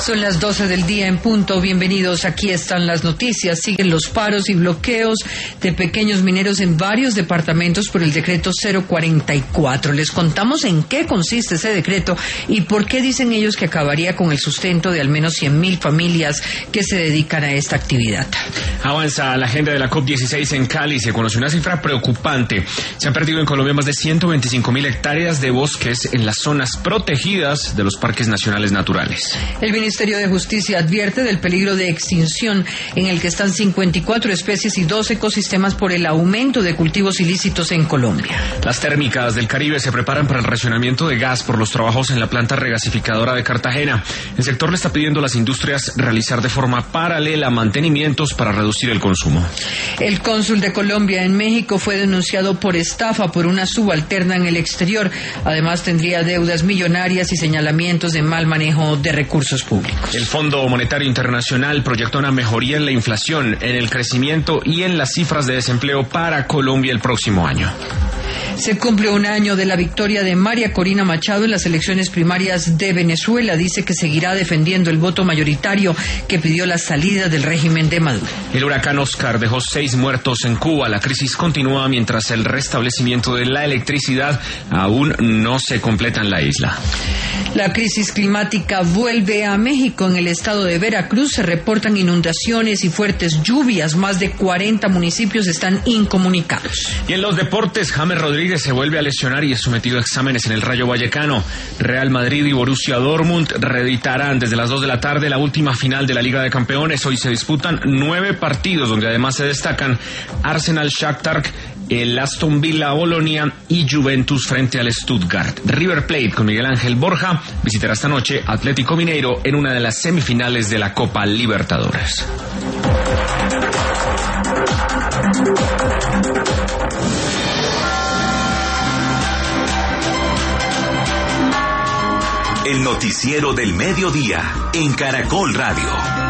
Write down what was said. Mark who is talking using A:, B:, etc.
A: Son las 12 del día en punto. Bienvenidos. Aquí están las noticias. Siguen los paros y bloqueos de pequeños mineros en varios departamentos por el decreto 044. Les contamos en qué consiste ese decreto y por qué dicen ellos que acabaría con el sustento de al menos 100.000 familias que se dedican a esta actividad.
B: Avanza la agenda de la COP16 en Cali. Se conoció una cifra preocupante. Se han perdido en Colombia más de 125.000 hectáreas de bosques en las zonas protegidas de los parques nacionales naturales.
A: El Ministerio de Justicia advierte del peligro de extinción en el que están 54 especies y 2 ecosistemas por el aumento de cultivos ilícitos en Colombia.
B: Las térmicas del Caribe se preparan para el racionamiento de gas por los trabajos en la planta regasificadora de Cartagena. El sector le está pidiendo a las industrias realizar de forma paralela mantenimientos para reducir el consumo.
A: El cónsul de Colombia en México fue denunciado por estafa por una subalterna en el exterior. Además, tendría deudas millonarias y señalamientos de mal manejo de recursos públicos.
B: El Fondo Monetario Internacional proyecta una mejoría en la inflación, en el crecimiento y en las cifras de desempleo para Colombia el próximo año.
A: Se cumple un año de la victoria de María Corina Machado en las elecciones primarias de Venezuela. Dice que seguirá defendiendo el voto mayoritario que pidió la salida del régimen de Maduro.
B: El huracán Oscar dejó 6 muertos en Cuba. La crisis continúa mientras el restablecimiento de la electricidad aún no se completa en la isla.
A: La crisis climática vuelve a México. En el estado de Veracruz se reportan inundaciones y fuertes lluvias. Más de 40 municipios están incomunicados.
B: Y en los deportes, James Rodríguez se vuelve a lesionar y es sometido a exámenes en el Rayo Vallecano. Real Madrid y Borussia Dortmund reeditarán desde las 2 de la tarde la última final de la Liga de Campeones. Hoy se disputan 9 partidos donde además se destacan Arsenal, Shakhtar, el Aston Villa, Bolonia y Juventus frente al Stuttgart. River Plate con Miguel Ángel Borja visitará esta noche Atlético Mineiro en una de las semifinales de la Copa Libertadores.
C: El noticiero del mediodía en Caracol Radio.